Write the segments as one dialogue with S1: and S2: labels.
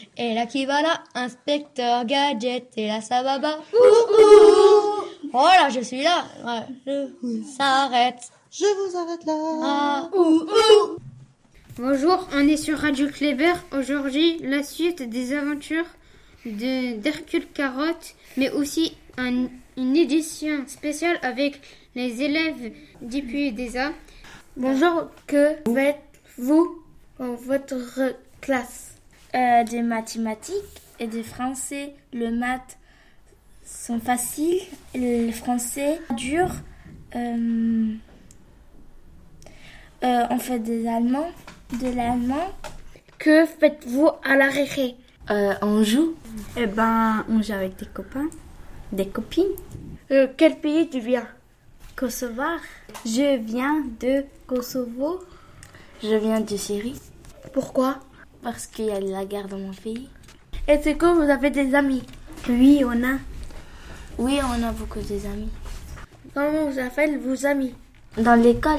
S1: Et là qui va là, inspecteur Gadget, et là ça va bas. Oh là, je suis là. Ouais, je s'arrête.
S2: Je vous arrête là.
S1: Ah.
S3: Bonjour, on est sur Radio Kléber. Aujourd'hui, la suite des aventures d'Hercule Carotte, mais aussi une édition spéciale avec les élèves d'IPU-DESA.
S4: Bonjour, que faites-vous dans votre classe?
S5: Des mathématiques et des français. Le maths sont faciles, le français dur. On fait de l'allemand.
S4: Que faites-vous à la récré?
S5: On joue. On joue avec des copains, des copines.
S4: Quel pays tu viens?
S5: Kosovo. Je viens de Kosovo. Je viens de Syrie.
S4: Pourquoi?
S5: Parce qu'il y a la guerre dans mon pays.
S4: Est-ce que vous avez des amis?
S5: Oui, on a beaucoup des amis.
S4: Comment vous appelez vos amis?
S5: Dans l'école,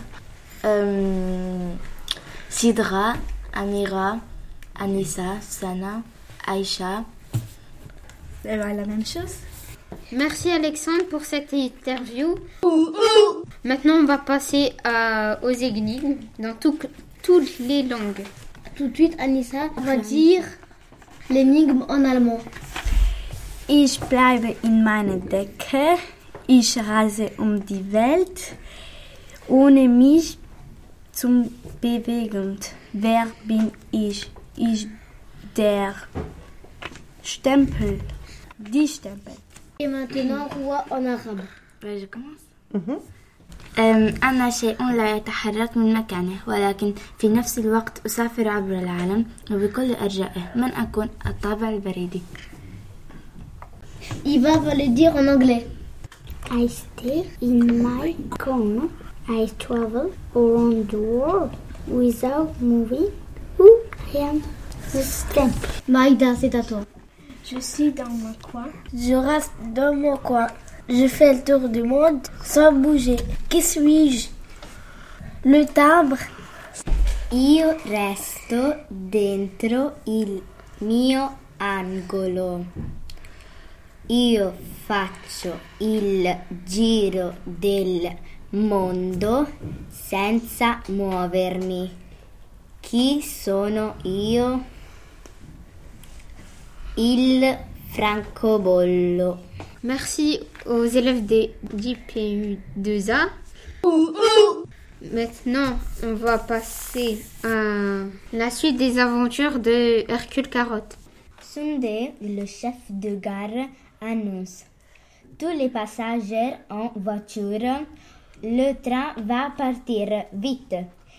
S5: Sidra, Amira, Anissa, Sana, Aïcha. La même chose.
S3: Merci Alexandre pour cette interview. Maintenant, on va passer aux énigmes dans toutes les langues.
S1: Tout de suite, Anissa va dire l'énigme en allemand.
S5: Ich bleibe in meiner Decke. Ich reise die Welt, ohne mich zu bewegen. Wer bin ich? Ich der Stempel. Die Stempel.
S1: Et maintenant, roi en arabe.
S5: Je commence. أنا شيء لا يتحرك من مكانه ولكن في نفس الوقت أسافر عبر العالم وبكل أرجائه. من أكون؟ الطابع البريدي.
S1: Iva va le dire en anglais.
S6: I stay in my corner. I travel around the world without moving. Who I am? The stamp.
S1: Maïda, c'est à toi.
S6: Je suis dans mon coin.
S4: Je reste dans mon coin. Je fais le tour du monde sans bouger. Qui suis-je? Le timbre.
S5: Io resto dentro il mio angolo. Io faccio il giro del mondo senza muovermi. Chi sono io? Il francobollo.
S3: Merci aux élèves d'IPU-DESA. Maintenant, on va passer à la suite des aventures de Hercule Carotte.
S5: Sunday, le chef de gare, annonce: tous les passagers en voiture, le train va partir vite.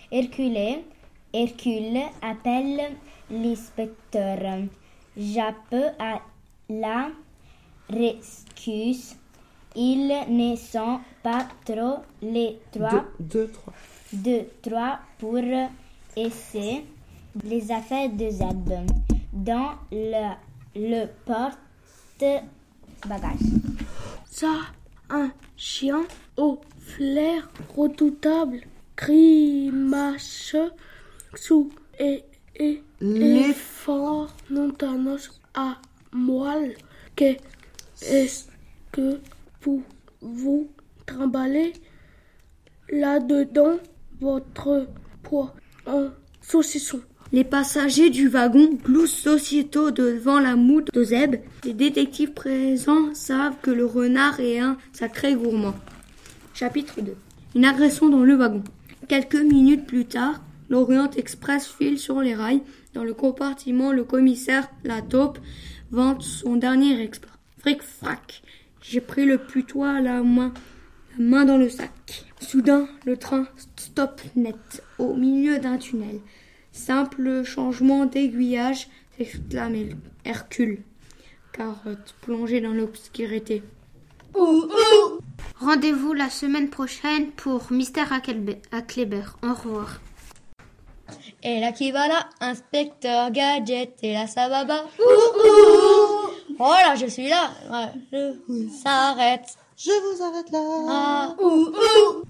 S5: Hercule appelle l'inspecteur. J'appelle à la rescousse. Ils ne sont pas trop les trois. Deux, trois pour essayer les affaires de Zeb dans le porte-bagages.
S4: Ça, un chien au flair redoutable, grimace sous et fort montanos à moelle. Est-ce que vous trimballez là-dedans votre poids en saucisson?
S7: Les passagers du wagon gloussent aussitôt devant la moue de Zeb. Les détectives présents savent que le renard est un sacré gourmand. Chapitre 2. Une agression dans le wagon. Quelques minutes plus tard, l'Orient Express file sur les rails. Dans le compartiment, le commissaire, la taupe, vante son dernier exploit. Fric-frac. J'ai pris le putois à la main dans le sac. Soudain, le train stoppe net au milieu d'un tunnel. Simple changement d'aiguillage, s'exclame Hercule Carotte, plongé dans l'obscurité.
S3: Rendez-vous la semaine prochaine pour Mystère à Kléber. Au revoir.
S1: Et là qui va là, inspecteur Gadget, et là ça va bas. Oh là, je suis là. Ouais, je s'arrête.
S2: Je vous arrête là.
S1: Ah.